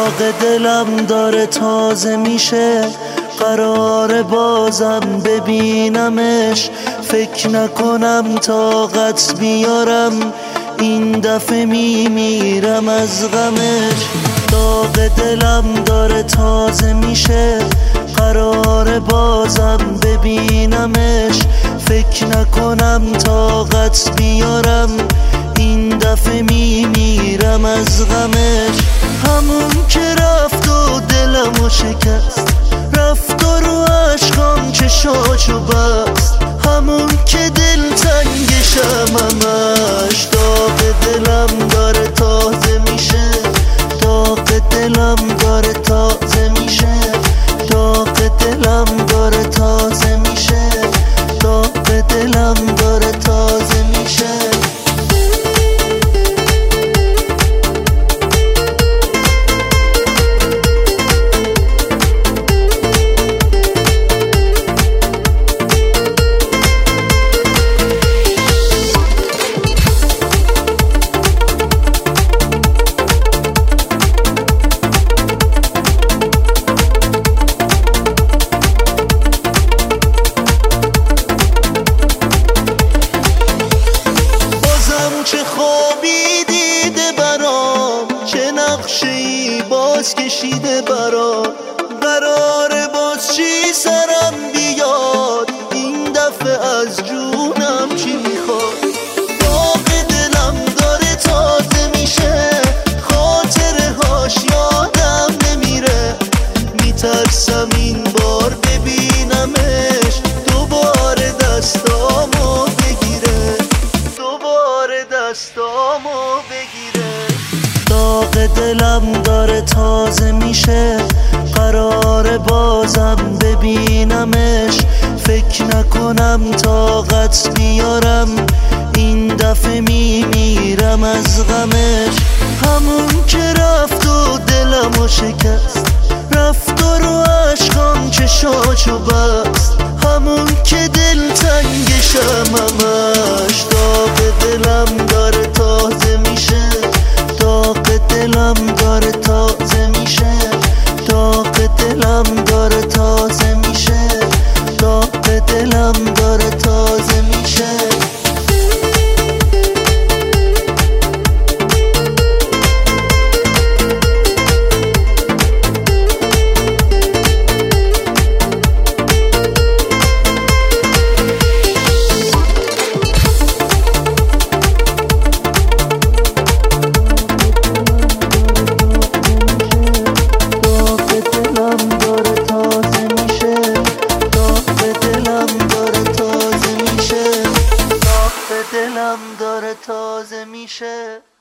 داغ دلم داره تازه میشه، قرار بازم ببینمش. فکر نکنم طاقت بیارم، این دفعه میمیرم از غمش. داغ دلم داره تازه میشه، قرار بازم ببینمش. فکر نکنم طاقت بیارم، این دفعه میمیرم از غمش. همون که رفت و دلمو شکست، رفت و رو عشقام چشاشو بست. همون که دلتنگشم همش، داغ دلم داره تازه میشه. داغ دلم داره تازه میشه، داغ دلم داره تازه میشه، داغ دلم داره تازه میشه. چه خوابی دیده برام، چه نقشه‌ای باز کشیده برام. قراره باز چی سرم بیاد، این دفعه از جونم چی میخواد. داغ دلم داره تازه میشه، خاطره هاش یادم نمیره. میترسم این بار ببینمش، دوباره دستامو دستامو بگیره. داغ دلم داره تازه میشه، قرار بازم ببینمش. فکر نکنم طاقت بیارم، این دفعه میمیرم از غمش. همون که رفت و دلمو شکست، رفت و رو عشقام چشاشو بست. همون که دلتنگشم همش، داغ دلم داره تازه میشه. داغ دلم داره تازه میشه، داغ دلم داره تازه میشه، داغ دلم داره تازه میشه. دلم داره تازه میشه.